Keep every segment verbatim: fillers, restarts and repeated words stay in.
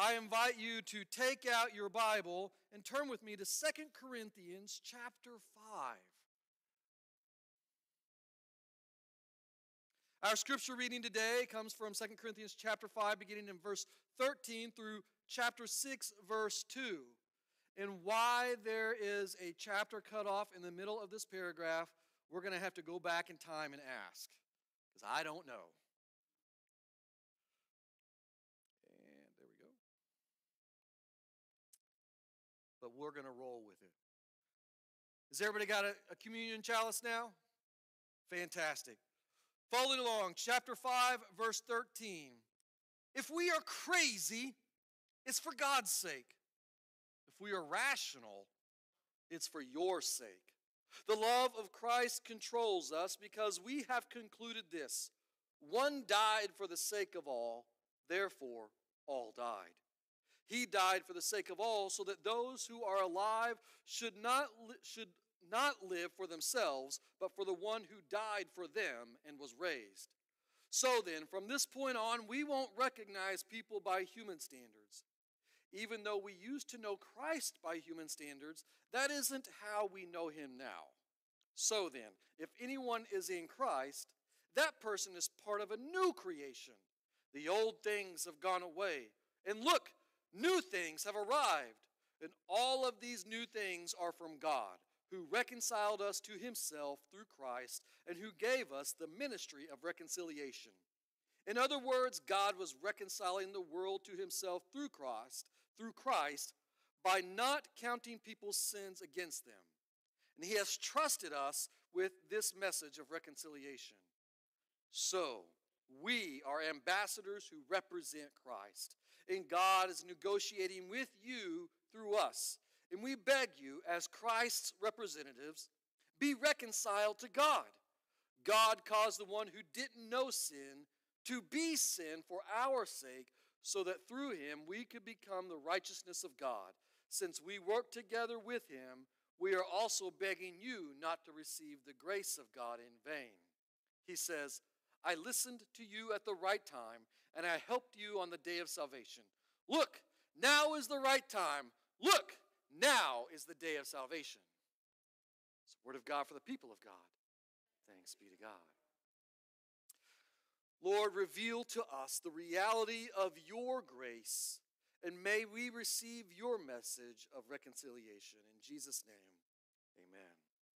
I invite you to take out your Bible and turn with me to Second Corinthians chapter five. Our scripture reading today comes from Second Corinthians chapter five, beginning in verse thirteen through chapter six, verse two. And why there is a chapter cut off in the middle of this paragraph, we're going to have to go back in time and ask, because I don't know. And there we go. But we're going to roll with it. Has everybody got a, a communion chalice now? Fantastic. Following along, chapter five, verse thirteen. If we are crazy, it's for God's sake. If we are rational, it's for your sake. The love of Christ controls us because we have concluded this: one died for the sake of all, therefore all died. He died for the sake of all, so that those who are alive should not li- should not live for themselves, but for the one who died for them and was raised. So then, from this point on, we won't recognize people by human standards. Even though we used to know Christ by human standards, that isn't how we know him now. So then, if anyone is in Christ, that person is part of a new creation. The old things have gone away, and look, new things have arrived. And all of these new things are from God, who reconciled us to himself through Christ, and who gave us the ministry of reconciliation. In other words, God was reconciling the world to himself through Christ, through Christ, by not counting people's sins against them. And he has trusted us with this message of reconciliation. So, we are ambassadors who represent Christ, and God is negotiating with you through us. And we beg you, as Christ's representatives, be reconciled to God. God caused the one who didn't know sin to be sin for our sake, so that through him we could become the righteousness of God. Since we work together with him, we are also begging you not to receive the grace of God in vain. He says, I listened to you at the right time, and I helped you on the day of salvation. Look, now is the right time. Look, now is the day of salvation. It's the word of God for the people of God. Thanks be to God. Lord, reveal to us the reality of your grace, and may we receive your message of reconciliation. In Jesus' name, amen.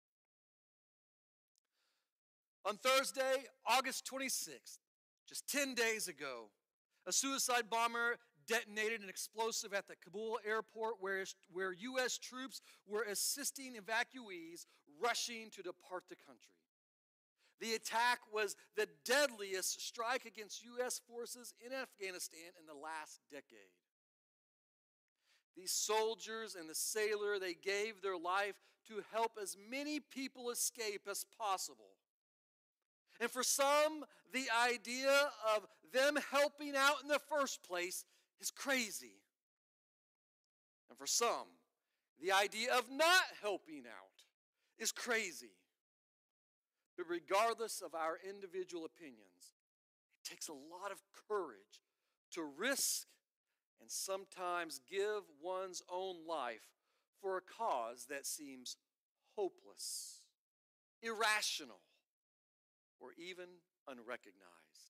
On Thursday, August twenty-sixth, just ten days ago, a suicide bomber detonated an explosive at the Kabul airport where, where U S troops were assisting evacuees rushing to depart the country. The attack was the deadliest strike against U S forces in Afghanistan in the last decade. These soldiers and the sailor, they gave their life to help as many people escape as possible. And for some, the idea of them helping out in the first place is crazy. And for some, the idea of not helping out is crazy. But regardless of our individual opinions, it takes a lot of courage to risk and sometimes give one's own life for a cause that seems hopeless, irrational, or even unrecognized.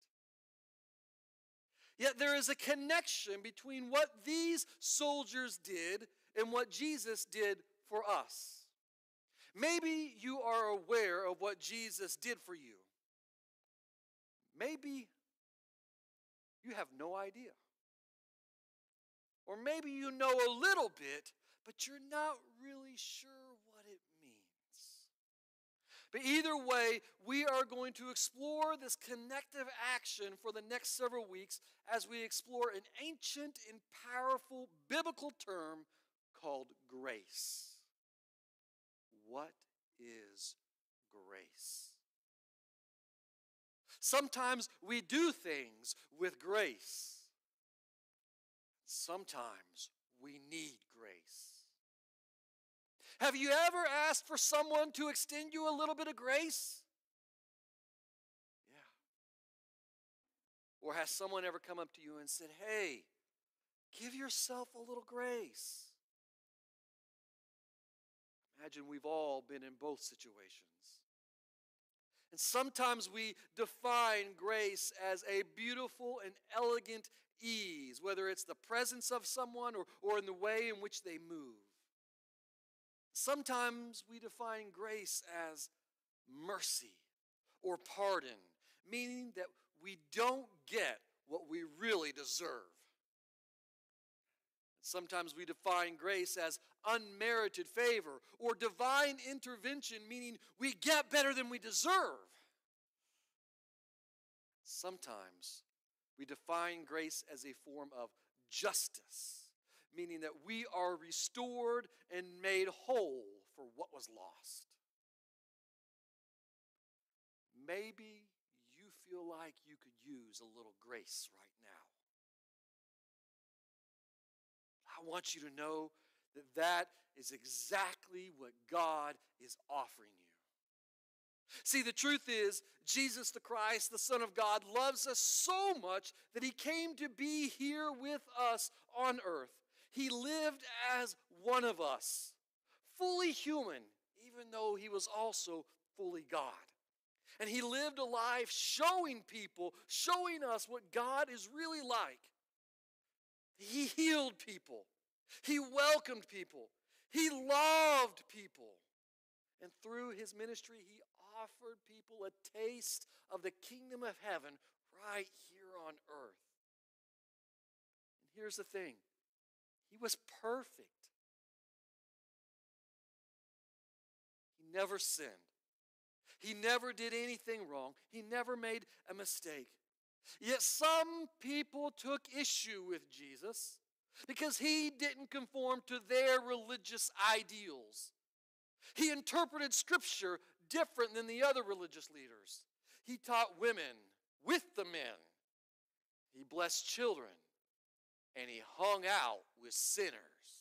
Yet there is a connection between what these soldiers did and what Jesus did for us. Maybe you are aware of what Jesus did for you. Maybe you have no idea. Or maybe you know a little bit, but you're not really sure what it means. But either way, we are going to explore this connective action for the next several weeks as we explore an ancient and powerful biblical term called grace. What is grace? Sometimes we do things with grace. Sometimes we need grace. Have you ever asked for someone to extend you a little bit of grace? Yeah. Or has someone ever come up to you and said, hey, Give yourself a little grace. Imagine we've all been in both situations. And sometimes we define grace as a beautiful and elegant ease, whether it's the presence of someone or, or in the way in which they move. Sometimes we define grace as mercy or pardon, meaning that we don't get what we really deserve. Sometimes we define grace as unmerited favor or divine intervention, meaning we get better than we deserve. Sometimes we define grace as a form of justice, meaning that we are restored and made whole for what was lost. Maybe you feel like you could use a little grace right now. I want you to know that that is exactly what God is offering you. See, the truth is, Jesus the Christ, the Son of God, loves us so much that he came to be here with us on earth. He lived as one of us, fully human, even though he was also fully God. And he lived a life showing people, showing us what God is really like. He healed people. He welcomed people. He loved people. And through his ministry, he offered people a taste of the kingdom of heaven right here on earth. And here's the thing. He was perfect. He never sinned. He never did anything wrong. He never made a mistake. Yet some people took issue with Jesus because he didn't conform to their religious ideals. He interpreted Scripture different than the other religious leaders. He taught women with the men. He blessed children. And he hung out with sinners.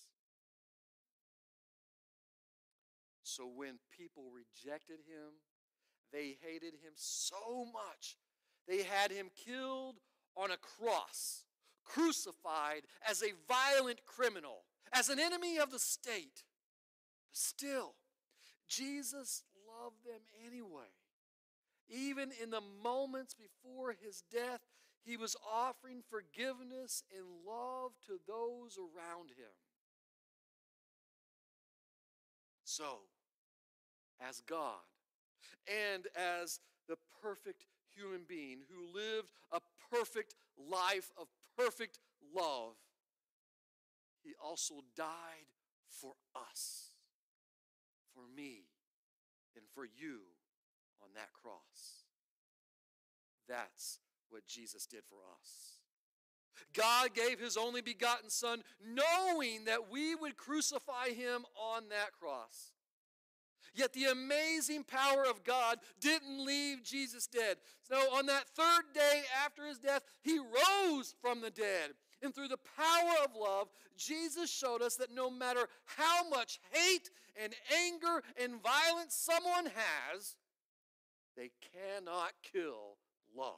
So when people rejected him, they hated him so much, they had him killed on a cross, crucified as a violent criminal, as an enemy of the state. But still, Jesus loved them anyway. Even in the moments before his death, he was offering forgiveness and love to those around him. So, as God and as the perfect human being who lived a perfect life of perfect love, he also died for us, for me, and for you on that cross. That's what Jesus did for us. God gave his only begotten Son knowing that we would crucify him on that cross. Yet the amazing power of God didn't leave Jesus dead. So on that third day after his death, he rose from the dead. And through the power of love, Jesus showed us that no matter how much hate and anger and violence someone has, they cannot kill love.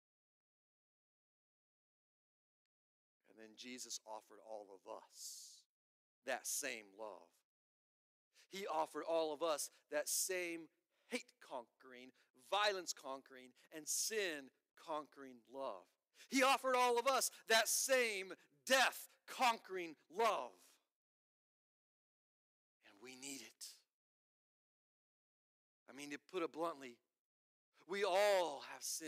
And then Jesus offered all of us that same love. He offered all of us that same hate-conquering, violence-conquering, and sin-conquering love. He offered all of us that same death-conquering love. And we need it. I mean, to put it bluntly, we all have sinned.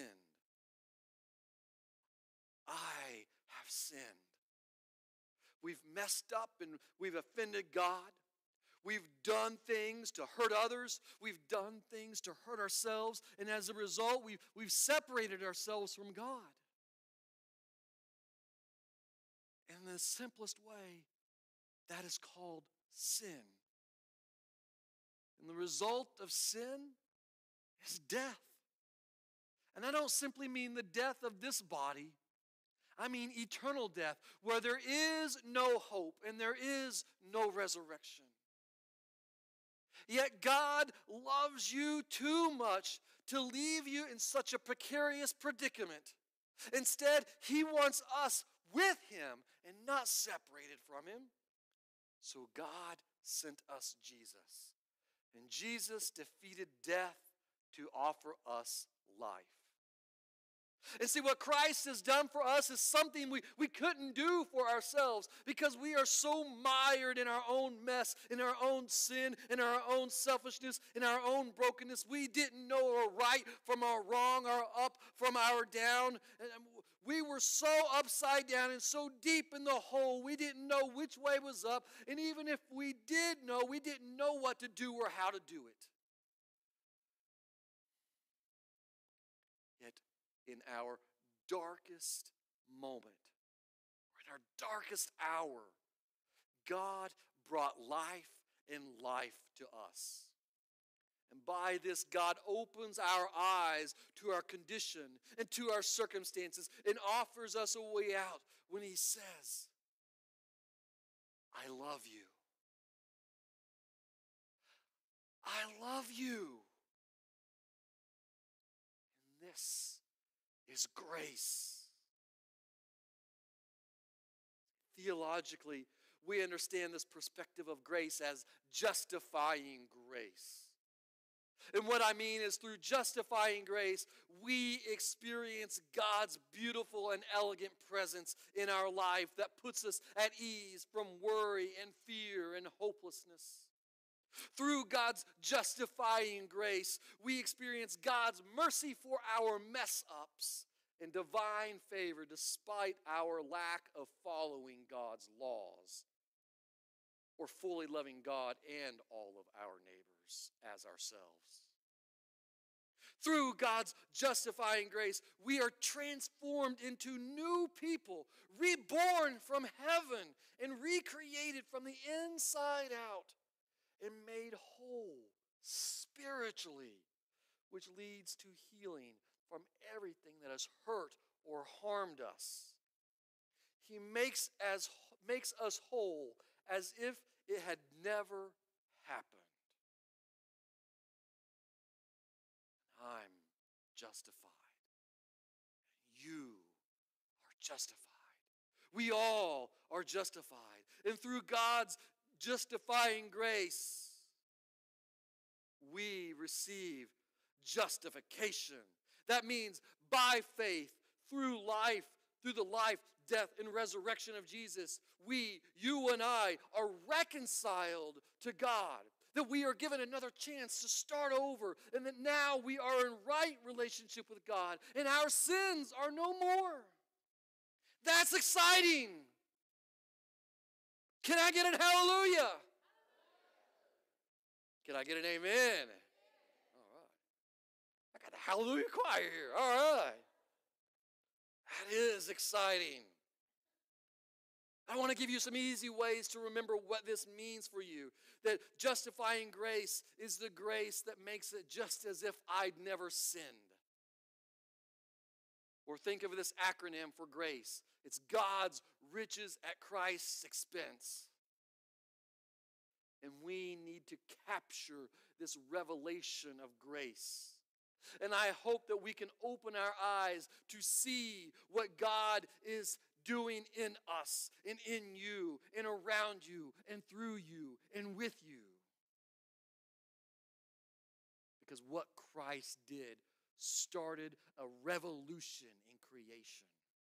I have sinned. We've messed up and we've offended God. We've done things to hurt others. We've done things to hurt ourselves. And as a result, we've, we've separated ourselves from God. And in the simplest way, that is called sin. And the result of sin is death. And I don't simply mean the death of this body. I mean eternal death, where there is no hope and there is no resurrection. Yet God loves you too much to leave you in such a precarious predicament. Instead, he wants us with him and not separated from him. So God sent us Jesus. And Jesus defeated death to offer us life. And see, what Christ has done for us is something we, we couldn't do for ourselves because we are so mired in our own mess, in our own sin, in our own selfishness, in our own brokenness. We didn't know our right from our wrong, our up from our down. And we were so upside down and so deep in the hole, we didn't know which way was up. And even if we did know, we didn't know what to do or how to do it. Yet, in our darkest moment, or in our darkest hour, God brought life and life to us. And by this, God opens our eyes to our condition and to our circumstances and offers us a way out when he says, I love you. I love you. And this is grace. Theologically, we understand this perspective of grace as justifying grace. And what I mean is through justifying grace, we experience God's beautiful and elegant presence in our life that puts us at ease from worry and fear and hopelessness. Through God's justifying grace, we experience God's mercy for our mess-ups and divine favor despite our lack of following God's laws or fully loving God and all of our neighbors as ourselves. Through God's justifying grace, we are transformed into new people, reborn from heaven and recreated from the inside out and made whole spiritually, which leads to healing from everything that has hurt or harmed us. He makes, as, makes us whole as if it had never happened. I'm justified. You are justified. We all are justified. And through God's justifying grace, we receive justification. That means by faith, through life, through the life, death, and resurrection of Jesus, we, you and I, are reconciled to God. That we are given another chance to start over, and that now we are in right relationship with God, and our sins are no more. That's exciting. Can I get an hallelujah? Can I get an amen? All right. I got the hallelujah choir here. All right. That is exciting. I want to give you some easy ways to remember what this means for you. That justifying grace is the grace that makes it just as if I'd never sinned. Or think of this acronym for grace. It's God's riches at Christ's expense. And we need to capture this revelation of grace. And I hope that we can open our eyes to see what God is doing in us and in you and around you and through you and with you. Because what Christ did started a revolution in creation.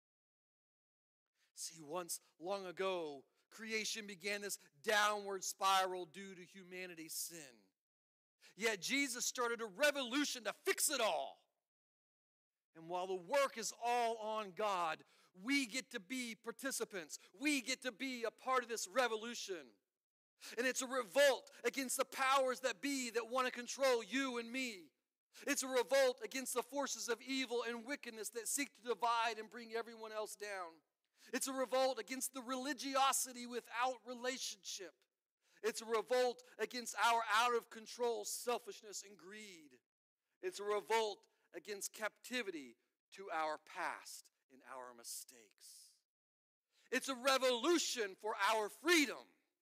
See, once long ago, creation began this downward spiral due to humanity's sin. Yet Jesus started a revolution to fix it all. And while the work is all on God, we get to be participants. We get to be a part of this revolution. And it's a revolt against the powers that be that want to control you and me. It's a revolt against the forces of evil and wickedness that seek to divide and bring everyone else down. It's a revolt against the religiosity without relationship. It's a revolt against our out-of-control selfishness and greed. It's a revolt against captivity to our past and our mistakes. It's a revolution for our freedom.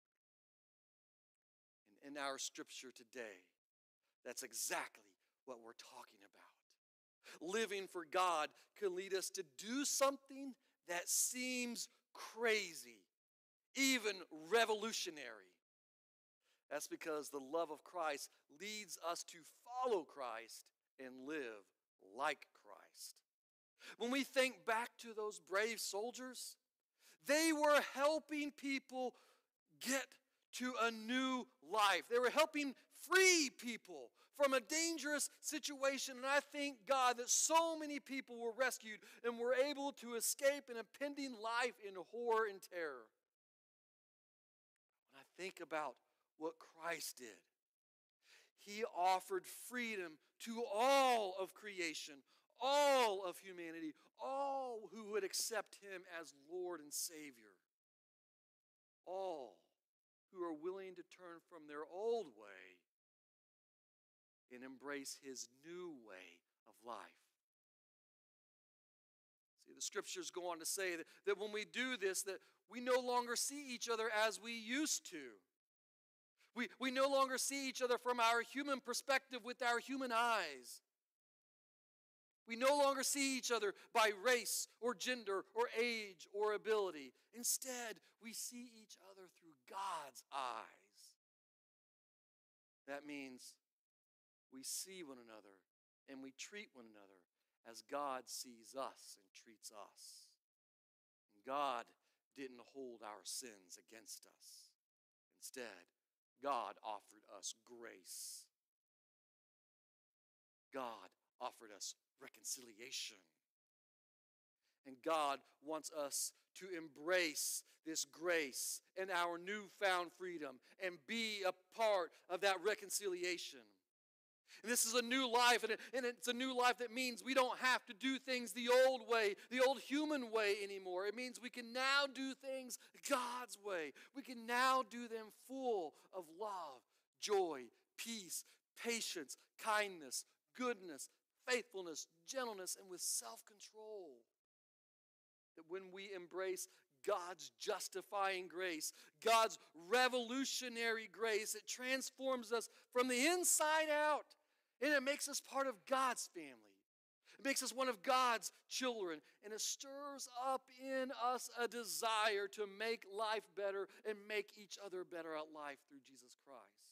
And in our scripture today, that's exactly what we're talking about. Living for God can lead us to do something that seems crazy, even revolutionary. That's because the love of Christ leads us to follow Christ and live like Christ. When we think back to those brave soldiers, they were helping people get to a new life. They were helping free people from a dangerous situation. And I thank God that so many people were rescued and were able to escape an impending life in horror and terror. When I think about what Christ did, he offered freedom to all of creation, all of humanity, all who would accept him as Lord and Savior. All who are willing to turn from their old way and embrace his new way of life. See, the scriptures go on to say that, that when we do this, that we no longer see each other as we used to. We, we no longer see each other from our human perspective with our human eyes. We no longer see each other by race or gender or age or ability. Instead, we see each other through God's eyes. That means we see one another and we treat one another as God sees us and treats us. And God didn't hold our sins against us. Instead, God offered us grace. God offered us reconciliation. And God wants us to embrace this grace and our newfound freedom and be a part of that reconciliation. And this is a new life, and, it, and it's a new life that means we don't have to do things the old way, the old human way anymore. It means we can now do things God's way. We can now do them full of love, joy, peace, patience, kindness, goodness, faithfulness, gentleness, and with self-control. That when we embrace God's justifying grace, God's revolutionary grace, it transforms us from the inside out. And it makes us part of God's family. It makes us one of God's children. And it stirs up in us a desire to make life better and make each other better at life through Jesus Christ.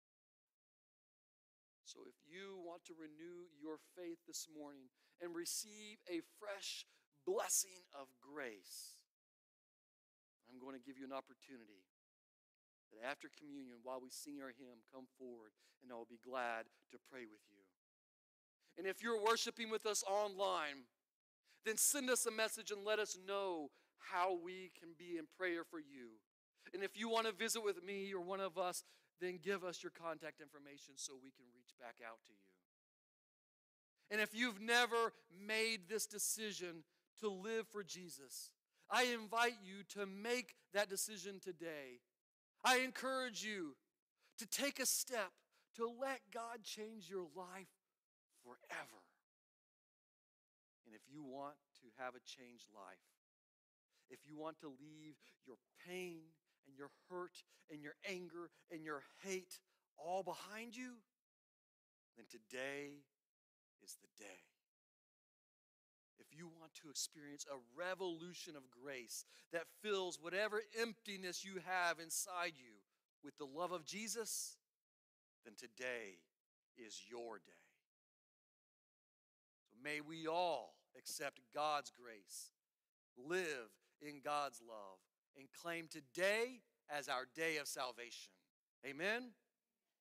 So if you want to renew your faith this morning and receive a fresh blessing of grace, I'm going to give you an opportunity that after communion, while we sing our hymn, come forward, and I'll be glad to pray with you. And if you're worshiping with us online, then send us a message and let us know how we can be in prayer for you. And if you want to visit with me or one of us, then give us your contact information so we can reach back out to you. And if you've never made this decision to live for Jesus, I invite you to make that decision today. I encourage you to take a step to let God change your life forever. And if you want to have a changed life, if you want to leave your pain and your hurt and your anger and your hate all behind you, then today is the day. If you want to experience a revolution of grace that fills whatever emptiness you have inside you with the love of Jesus, then today is your day. So may we all accept God's grace, live in God's love, and claim today as our day of salvation. Amen?